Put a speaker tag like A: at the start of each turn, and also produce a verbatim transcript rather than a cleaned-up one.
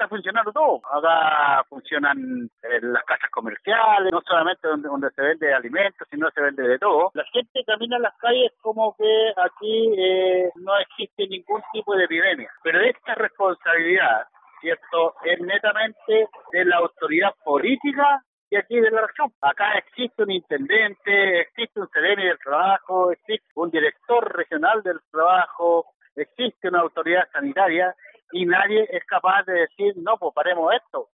A: está funcionando todo. Acá funcionan eh, las casas comerciales, no solamente donde, donde se vende alimentos, sino se vende de todo. La gente camina en las calles como que aquí eh, no existe ningún tipo de epidemia. Pero esta responsabilidad, ¿cierto?, es netamente de la autoridad política y aquí de la región. Acá existe un intendente, existe un seremi del trabajo, existe un director regional del trabajo, existe una autoridad sanitaria y nadie es capaz de decir, no, pues paremos esto.